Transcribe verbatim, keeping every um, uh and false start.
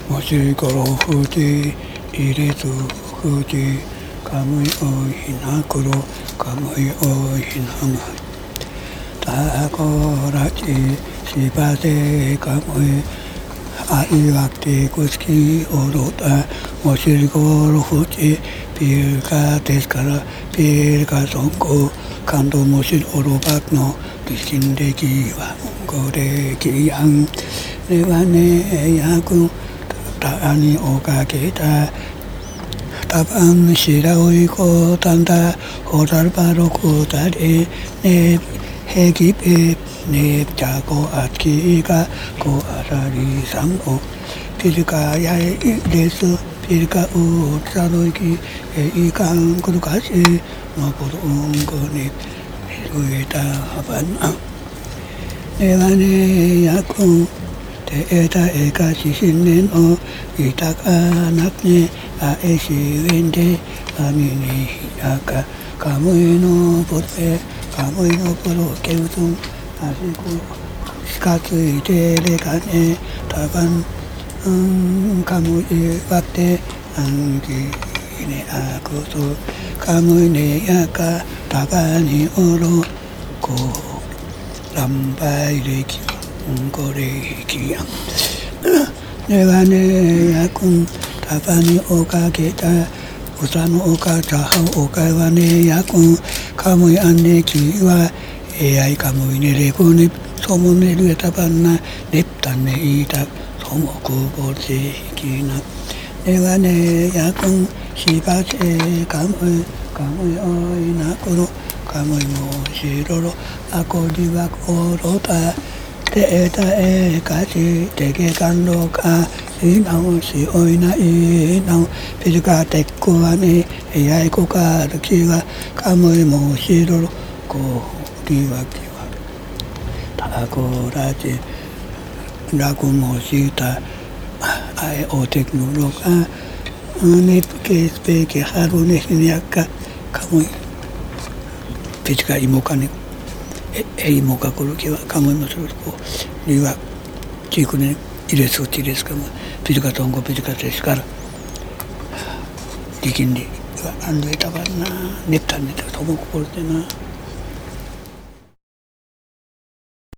もしころふじ入れずふじかむいおいひなくろかむいおいひながたこらちしばでかむいあいわてくすきおろたもしころふじビルカですからビルカソンコ感動もしおろばくの理心的はごれきやんれはねやくたにおかけたたばんしらおいこたんだほだるばろこたれねへきぺねちゃこあきがこあらりさんおピリカやいれすピリカうさどいきえいかんくるかしのこどんこにうえたはばなねがねやくんてえたえかししんねんおいたかなくねあえしえんであみにひやかかむいのぼてかむいのぼろけうつんあしこしかついてれかねたばんうんかむいわってあんきねあくとかむいねやかたばにおろこらんばいれきこれきやんねがねやくんたばにおかけたうさのおかちゃはおかいはねやくんかむいあんねきはえやいかむいねれこねそもねるえたばんなねったねいたそもくぼせきなねがねやくんしばせかむいかむいおいなころかむいもしろろあこりはころたてえたえかしてけかんろかいなおしおいないなおピリカてっこはねえやいこかるきはかむいもしろろこりはきはたこらちらくもしたあえおてくろかねぷけすぺけはるねしにやかかむいピリカいもかねえいもかこるきはかむいもするこにはちくね入れすちですかもピリカとんこピリカですから力んではあんどいたばんなねったんねたともここでな